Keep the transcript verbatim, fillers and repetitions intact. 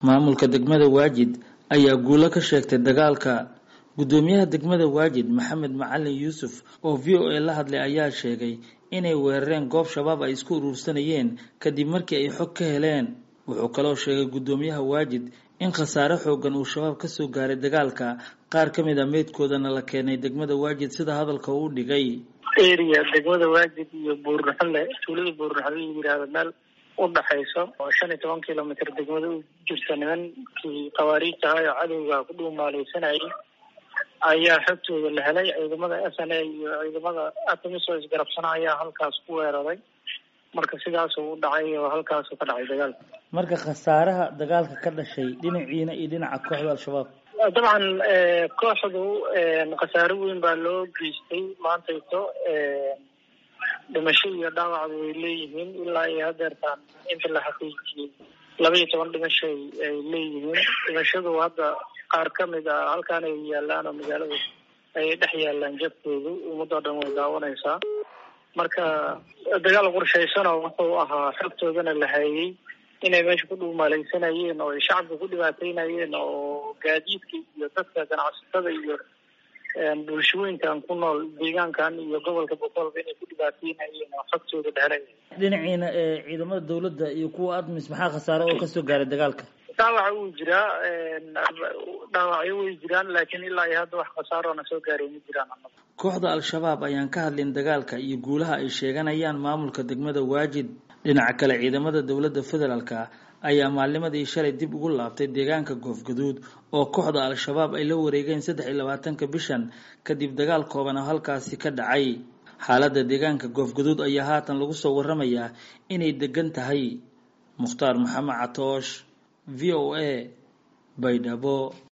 maamulka degmada Waajid ayaa guulo ka sheegtay dagaalka. Gudoomiyaha degmada Waajid Maxamed Macalin Yuusuf oo V O A la hadlay ayaa sheegay inay weerareen goob shabaab ay isku urursanayeen kadib markii ay xog ka heleen. Wuxuu kaloo sheegay gudoomiyaha Waajid in khasaare xoogan uu shabaab ka soo gaaray dagaalka, qaar ka mid ah meedkoodana la keenay degmada Waajid sida hadalka uu dhigay. area degmada Waajid iyo Buurnaxle tuulada Buurnaxle la yiraahdo meel u dhaxayso oo shan iyo toban kiiloomitir degmada u jirta nimankii qawaariijta ah ee cadowga ku dhuumaalaysanayay ayaa xogtooda la helay. ciidamada S N A iyo ciidamada ATMIS oo isgarabsanaya halkaas ku weeraray, marka sidaas uu dhacay oo halkaas ka dhacay dagaal. marka khasaaraha dagaalka ka dhashay dhinaciina iyo dhinaca kooxda al-shabaab dabcan kooxdu khasaare weyn baa loo geystay maanta ito dhimasho iyo dhaawac way leeyihiin ilaa iyo hadeertaan inta la xaqiijiyay laba iyo toban dhimasho ay leeyihiin. dhimashadu hadda qaar ka mid ah halkaan ay yaalaan oo magaalada ay dhex yaalaan jabkoodu ummadda dhan way daawanaysaa. marka dagaal qorshaysan oo wuxuu ahaa xogtoodana la hayay inay meesha ku dhuumaalaysanayeen oo shacabka ku dhibaataynayeen oo gaadiidka iyo dadka ganacsatada iyo bulshooyinkan ku nool deegaankan iyo gobolka boqolka inay ku dhibaataynayeen oo xogtooda dheeray. dhinaciina ee ciidamada dawladda iyo kuwa ATMIS maxaa khasaare oo ka soo gaaray dagaalka? dhaawac uu jiraa dhaawacyo way jiraan laakiin ilaa iyo hadda wax khasaaro na soo gaaray ma jiraan. kooxda al-shabaab ayaan ka hadlin dagaalka iyo guulaha ay sheeganayaan maamulka degmada Waajid. dhinaca kale ciidamada dawladda federaalka ayaa maalnimadii shalay dib ugu laabtay deegaanka Goofgaduud oo kooxda al-shabaab ay la wareegeen saddex iyo labaatanka bishan kadib dagaal kooban oo halkaasi ka dhacay. xaaladda deegaanka Goofgaduud ayaa haatan lagu soo waramayaa inay degan tahay. Mukhtaar Maxamed Catoosh, V O A, Baydhabo.